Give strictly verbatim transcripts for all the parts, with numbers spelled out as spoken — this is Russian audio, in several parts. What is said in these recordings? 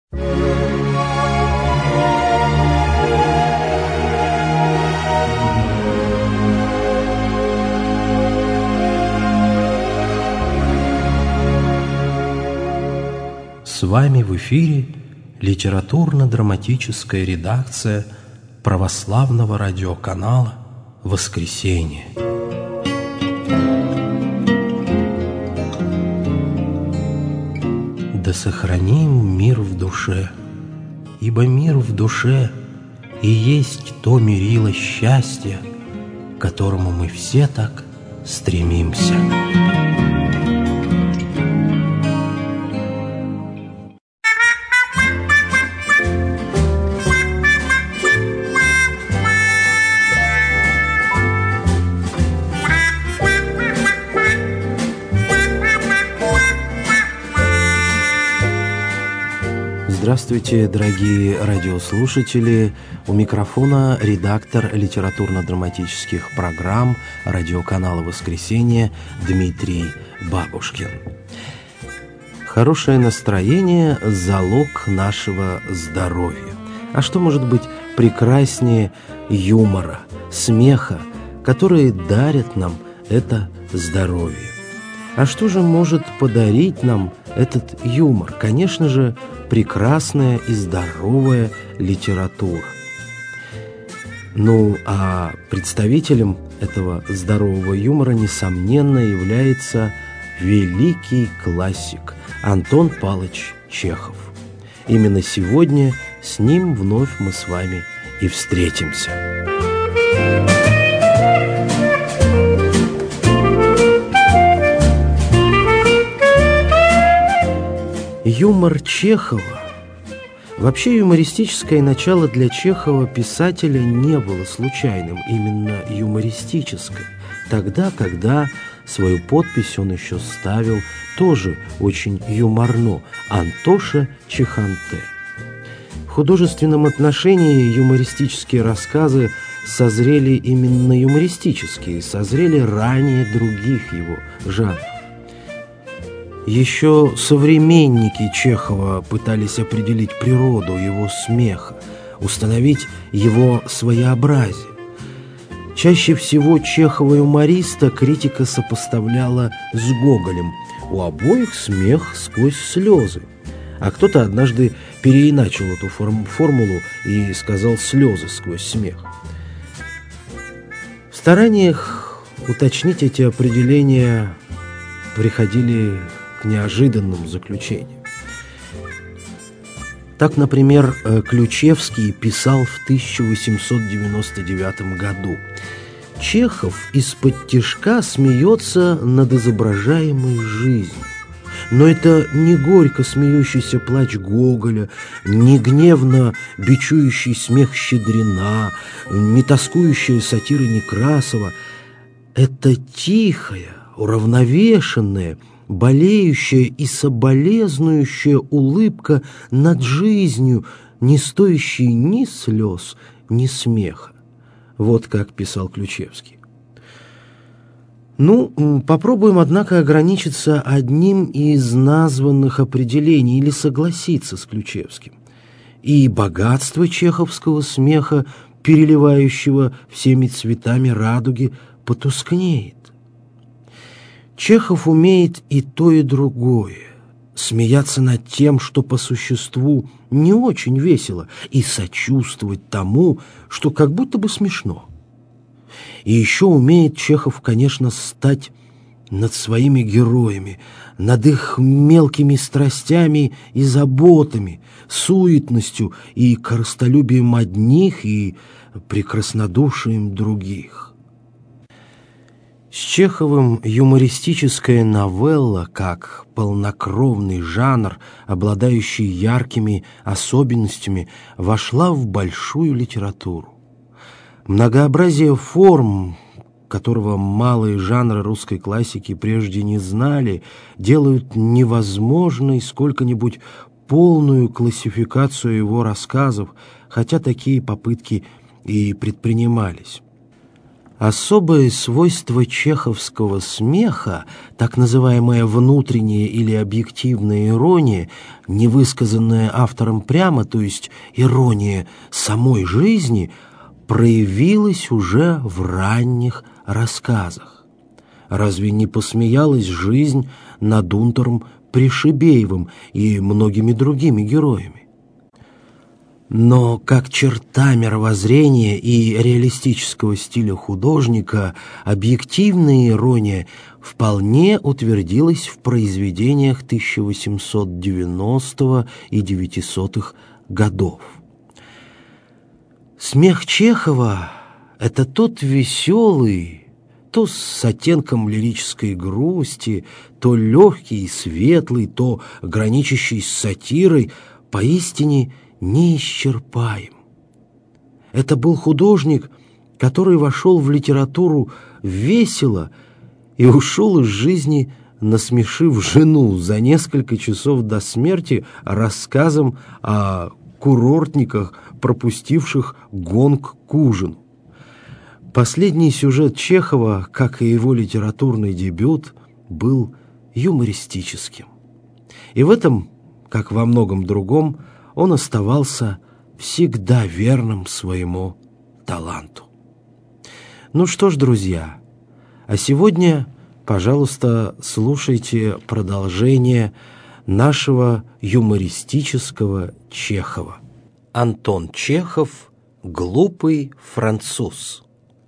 С вами в эфире литературно-драматическая редакция православного радиоканала «Воскресенье». Да сохраним мир в душе, ибо мир в душе и есть то мерило счастья, к которому мы все так стремимся. Здравствуйте, дорогие радиослушатели! У микрофона редактор литературно-драматических программ радиоканала «Воскресенье» Дмитрий Бабушкин. Хорошее настроение – залог нашего здоровья. А что может быть прекраснее юмора, смеха, которые дарят нам это здоровье? А что же может подарить нам этот юмор? Конечно же, прекрасная и здоровая литература. Ну, а представителем этого здорового юмора, несомненно, является великий классик Антон Павлович Чехов. Именно сегодня с ним вновь мы с вами и встретимся. Юмор Чехова. Вообще юмористическое начало для Чехова писателя не было случайным, именно юмористическое. Тогда, когда свою подпись он еще ставил тоже очень юморно – Антоша Чеханте. В художественном отношении юмористические рассказы созрели именно юмористические, созрели ранее других его жанров. Еще современники Чехова пытались определить природу его смеха, установить его своеобразие. Чаще всего Чехова-юмориста критика сопоставляла с Гоголем. У обоих смех сквозь слезы. А кто-то однажды переиначил эту форм- формулу и сказал «слезы сквозь смех». В стараниях уточнить эти определения приходили к неожиданным заключениям. Так, например, Ключевский писал в тысяча восемьсот девяносто девятом году: «Чехов из-под тишка смеется над изображаемой жизнью. Но это не горько смеющийся плач Гоголя, не гневно бичующий смех Щедрина, не тоскующая сатира Некрасова. Это тихая, уравновешенная, болеющая и соболезнующая улыбка над жизнью, не стоящей ни слез, ни смеха». Вот как писал Ключевский. Ну, попробуем, однако, ограничиться одним из названных определений или согласиться с Ключевским. И богатство чеховского смеха, переливающего всеми цветами радуги, потускнеет. Чехов умеет и то, и другое. Смеяться над тем, что по существу не очень весело, и сочувствовать тому, что как будто бы смешно. И еще умеет Чехов, конечно, стать над своими героями, над их мелкими страстями и заботами, суетностью и корыстолюбием одних и прекраснодушием других. С Чеховым юмористическая новелла, как полнокровный жанр, обладающий яркими особенностями, вошла в большую литературу. Многообразие форм, которого малые жанры русской классики прежде не знали, делают невозможной сколько-нибудь полную классификацию его рассказов, хотя такие попытки и предпринимались. Особое свойство чеховского смеха, так называемая внутренняя или объективная ирония, не высказанная автором прямо, то есть ирония самой жизни, проявилась уже в ранних рассказах. Разве не посмеялась жизнь над Унтером Пришибеевым и многими другими героями? Но как черта мировоззрения и реалистического стиля художника, объективная ирония вполне утвердилась в произведениях тысяча восемьсот девяностого и девятисотых годов. Смех Чехова — это тот веселый, то с оттенком лирической грусти, то легкий и светлый, то граничащий с сатирой, поистине неисчерпаем. Это был художник, который вошел в литературу весело и ушел из жизни, насмешив жену за несколько часов до смерти рассказом о курортниках, пропустивших гонг к ужину. Последний сюжет Чехова, как и его литературный дебют, был юмористическим. И в этом, как во многом другом, он оставался всегда верным своему таланту. Ну что ж, друзья, а сегодня, пожалуйста, слушайте продолжение нашего юмористического Чехова. Антон Чехов «Глупый француз».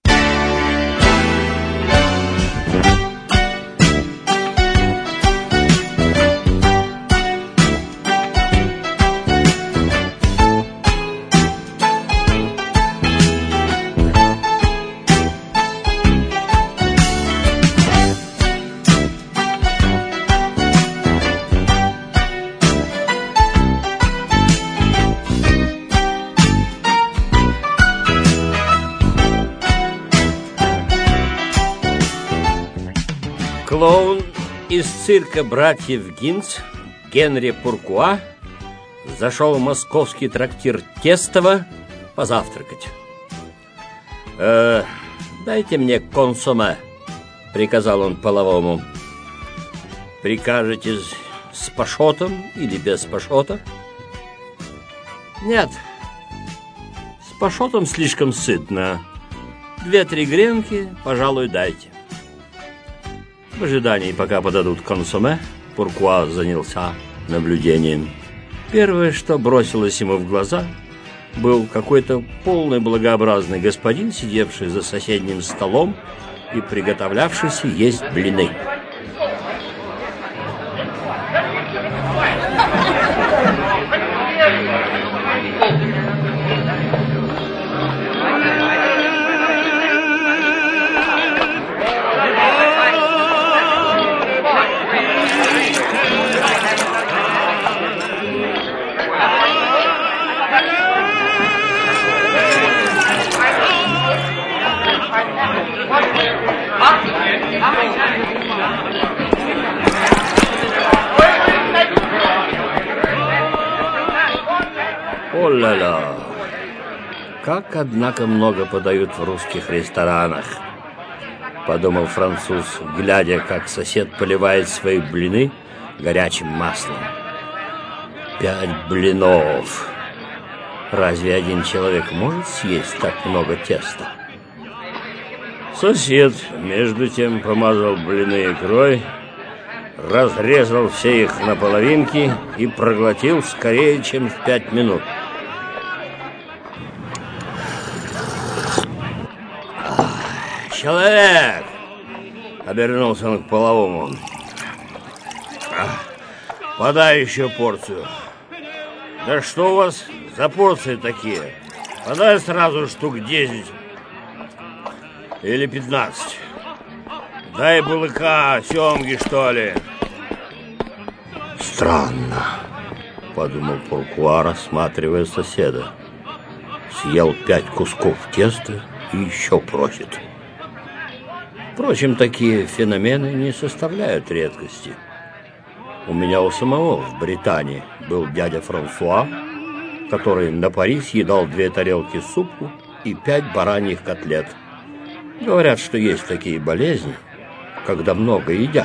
Клоун из цирка братьев Гинц Генри Пуркуа зашел в московский трактир Тестово позавтракать. «Э, «Дайте мне консоме», — приказал он половому. «Прикажете с пашотом или без пашота?» «Нет, с пашотом слишком сытно. Две-три гренки, пожалуй, дайте». В ожидании, пока подадут консоме, Пуркуа занялся наблюдением. Первое, что бросилось ему в глаза, был какой-то полный благообразный господин, сидевший за соседним столом и приготовлявшийся есть блины. О-ля-ля! Как, однако, много подают в русских ресторанах, подумал француз, глядя, как сосед поливает свои блины горячим маслом. Пять блинов! Разве один человек может съесть так много теста? Сосед, между тем, помазал блины икрой, разрезал все их на половинки и проглотил скорее, чем в пять минут. «Человек!» — обернулся он к половому. «Подай еще порцию». «Да что у вас за порции такие? Подай сразу штук десять или пятнадцать. Дай булыка, семги, что ли». «Странно», — подумал Пуркуа, рассматривая соседа. Съел пять кусков теста и еще просит. Впрочем, такие феномены не составляют редкости. У меня у самого в Британии был дядя Франсуа, который на пари съедал две тарелки супу и пять бараньих котлет. Говорят, что есть такие болезни, когда много едят.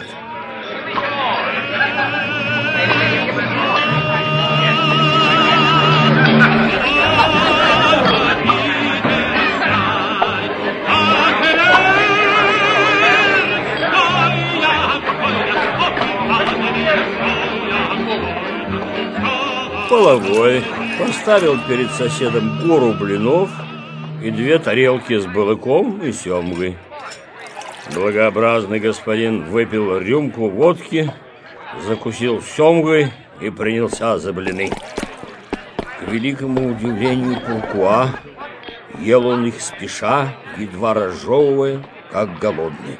Половой поставил перед соседом гору блинов и две тарелки с балыком и семгой. Благообразный господин выпил рюмку водки, закусил семгой и принялся за блины. К великому удивлению Пуркуа, ел он их спеша, едва разжевывая, как голодный.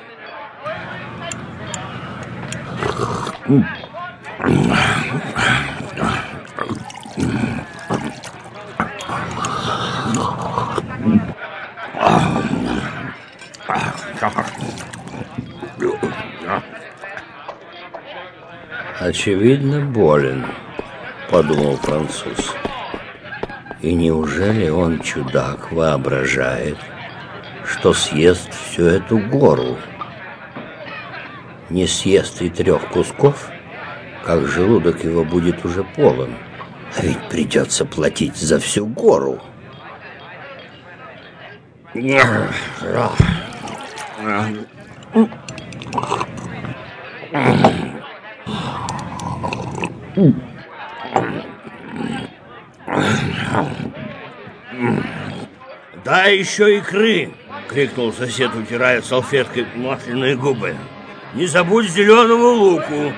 Очевидно, болен, подумал француз. И неужели он, чудак, воображает, что съест всю эту гору? Не съест и трех кусков, как желудок его будет уже полон, а ведь придется платить за всю гору. «Дай еще икры!» — крикнул сосед, утирая салфеткой масляные губы. «Не забудь зеленого луку!»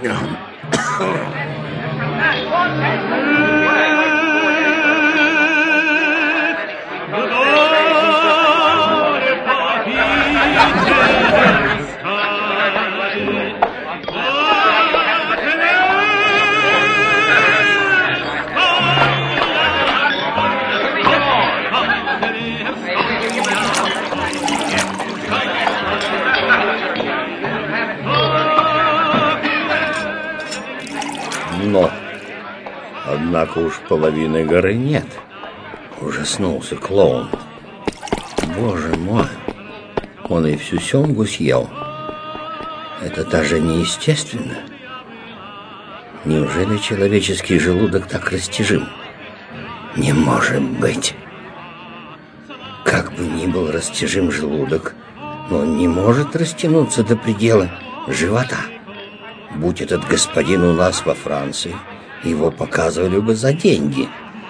Но, однако уж половины горы нет. Ужаснулся клоун. Боже мой, он и всю семгу съел. Это даже неестественно. Неужели человеческий желудок так растяжим? Не может быть. Как бы ни был растяжим желудок, но он не может растянуться до предела живота. Будь этот господин у нас во Франции, его показывали бы за деньги.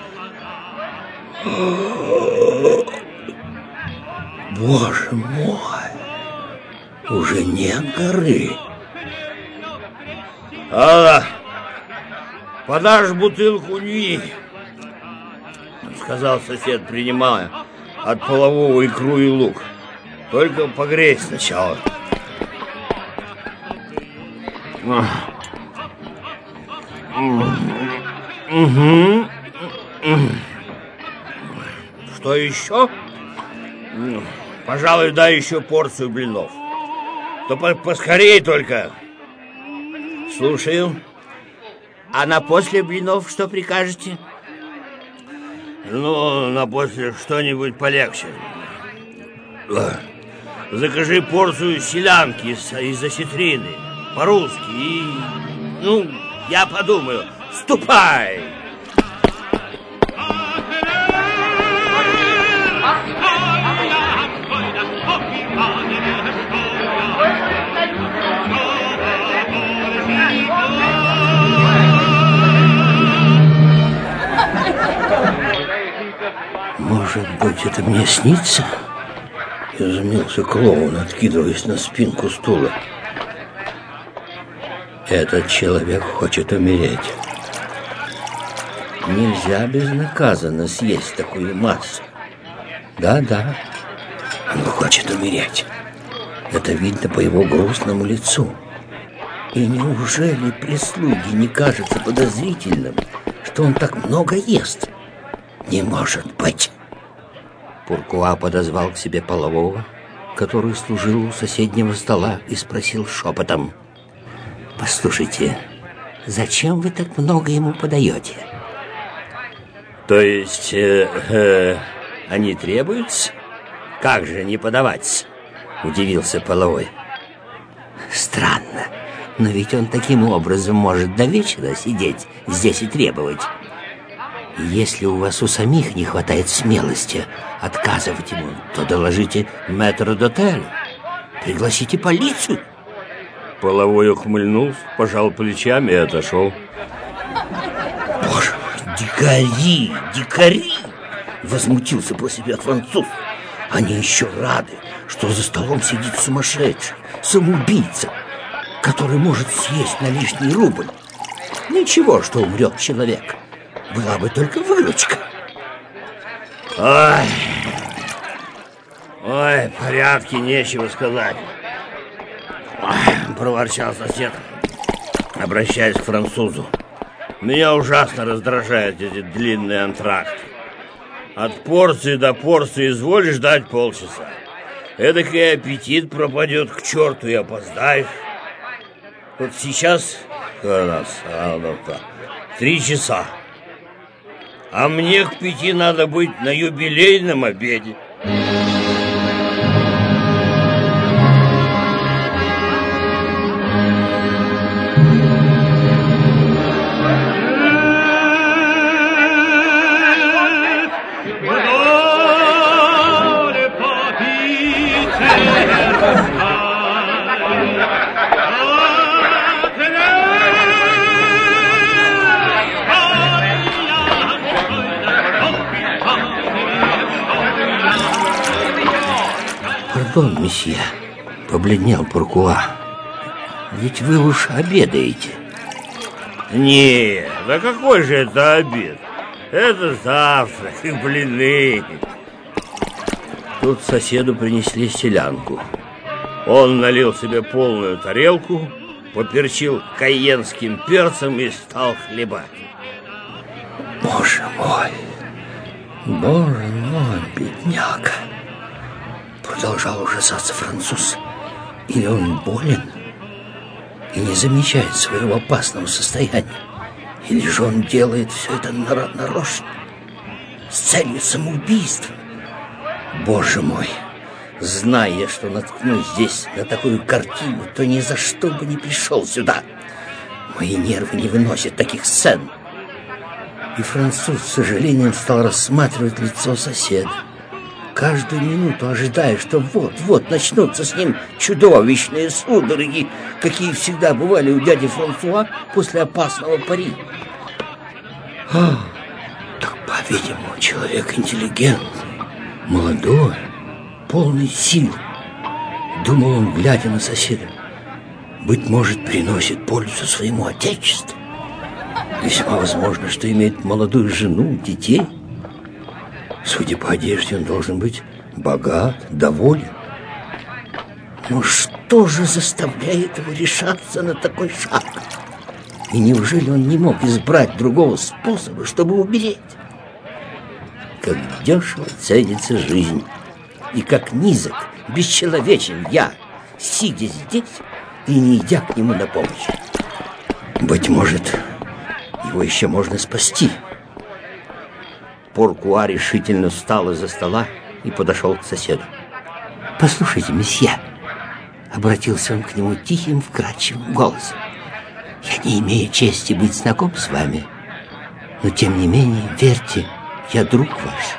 Боже мой, уже нет горы. А, подашь бутылку нюи, сказал сосед, принимая от полового икру и лук. Только погрей сначала. Угу. Что еще? Пожалуй, дай еще порцию блинов. То по поскорее только. Слушаю. А на после блинов что прикажете? Ну, на после что-нибудь полегче. Закажи порцию селянки из, из осетрины. По-русски и... Ну, я подумаю. Ступай! Может быть, это мне снится? Изумился клоун, откидываясь на спинку стула. Этот человек хочет умереть. Нельзя безнаказанно съесть такую массу. Да-да, он хочет умереть. Это видно по его грустному лицу. И неужели прислуге не кажется подозрительным, что он так много ест? Не может быть. Пуркуа подозвал к себе полового, который служил у соседнего стола, и спросил шепотом: «Послушайте, зачем вы так много ему подаете?» «То есть, э, э, они требуются? Как же не подавать?» Удивился Половой. Странно, но ведь он таким образом может до вечера сидеть здесь и требовать. Если у вас у самих не хватает смелости отказывать ему, то доложите мэтрдотелю. Пригласите полицию. Половой ухмыльнулся, пожал плечами и отошел. Боже мой, дикари, дикари! Возмутился про себя француз. Они еще рады, что за столом сидит сумасшедший, самоубийца, который может съесть на лишний рубль. Ничего, что умрет человек. Была бы только выручка. Ой, ой, порядки, нечего сказать. Ой, проворчал сосед, обращаясь к французу. Меня ужасно раздражают эти длинные антракты. От порции до порции изволь ждать полчаса. Эдакий аппетит пропадет к черту и опоздаешь. Вот сейчас три часа. А мне к пяти надо быть на юбилейном обеде. Пардон, месье, побледнел Пуркуа. Ведь вы уж обедаете. Не, да какой же это обед? Это завтрак и блины. Тут соседу принесли селянку. Он налил себе полную тарелку, поперчил кайенским перцем и стал хлебать. Боже мой, боже мой, бедняга! Продолжал ужасаться француз. Или он болен и не замечает своего опасного состояния, или же он делает все это нарочно, с целью самоубийства. Боже мой, зная, что наткнусь здесь на такую картину, то ни за что бы не пришел сюда. Мои нервы не выносят таких сцен. И француз с сожалением стал рассматривать лицо соседа, каждую минуту ожидая, что вот-вот начнутся с ним чудовищные судороги, какие всегда бывали у дяди Франсуа после опасного пари. О, так, по-видимому, человек интеллигентный, молодой, полный сил, думал он, глядя на соседа. Быть может, приносит пользу своему отечеству. Весьма возможно, что имеет молодую жену, детей. Судя по одежде, он должен быть богат, доволен. Но что же заставляет его решаться на такой шаг? И неужели он не мог избрать другого способа, чтобы умереть? Как дешево ценится жизнь, и как низок, бесчеловечен я, сидя здесь и не идя к нему на помощь. Быть может, его еще можно спасти. Пуркуа решительно встал из-за стола и подошел к соседу. «Послушайте, месье», — обратился он к нему тихим, вкрадчивым голосом, «я не имею чести быть знаком с вами, но тем не менее, верьте, я друг ваш.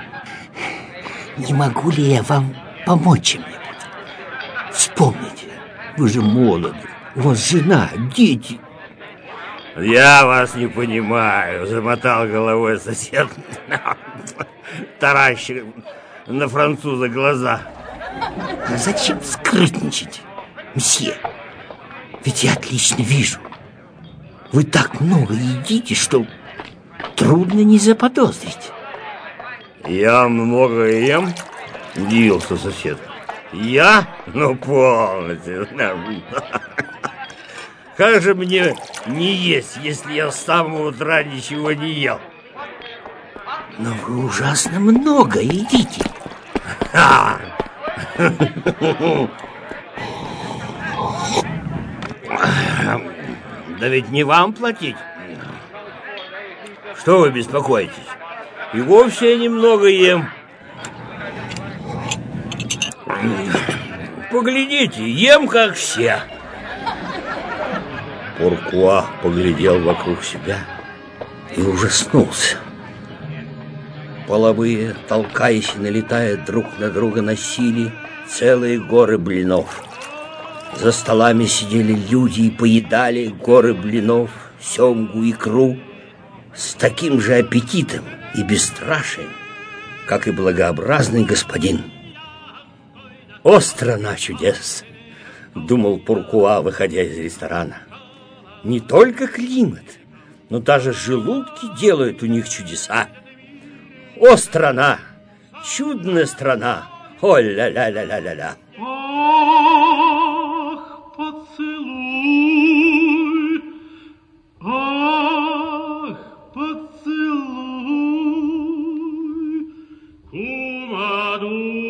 Не могу ли я вам помочь чем-нибудь? Вспомните, вы же молоды, у вас жена, дети». «Я вас не понимаю», — замотал головой сосед, таращив на француза глаза. «А зачем скрытничать, мсье? Ведь я отлично вижу. Вы так много едите, что трудно не заподозрить». «Я много ем?» — удивился сосед. «Я? Ну, полностью. Как же мне не есть, если я с самого утра ничего не ел?» «Но вы ужасно много едите». Да ведь не вам платить. Что вы беспокоитесь? И вовсе я немного ем. Поглядите, ем как все. Пуркуа поглядел вокруг себя и ужаснулся. Половые, толкаясь и налетая друг на друга, носили целые горы блинов. За столами сидели люди и поедали горы блинов, семгу, икру с таким же аппетитом и бесстрашием, как и благообразный господин. «О, страна чудес!» — думал Пуркуа, выходя из ресторана. «Не только климат, но даже желудки делают у них чудеса. О, страна! Чудная страна! О-ля-ля-ля-ля-ля-ля!» Ах, поцелуй, ах, поцелуй, кумаду.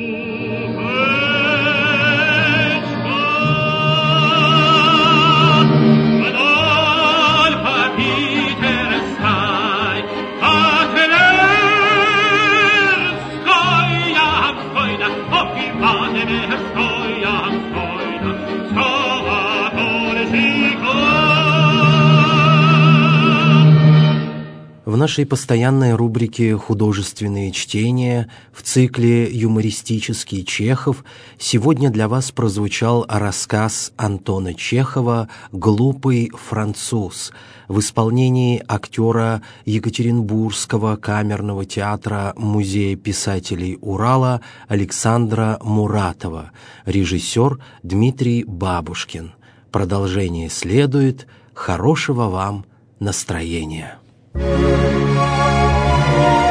В нашей постоянной рубрике «Художественные чтения» в цикле «Юмористический Чехов» сегодня для вас прозвучал рассказ Антона Чехова «Глупый француз» в исполнении актера Екатеринбургского камерного театра Музея писателей Урала Александра Муратова, режиссер Дмитрий Бабушкин. Продолжение следует. Хорошего вам настроения! Thank you.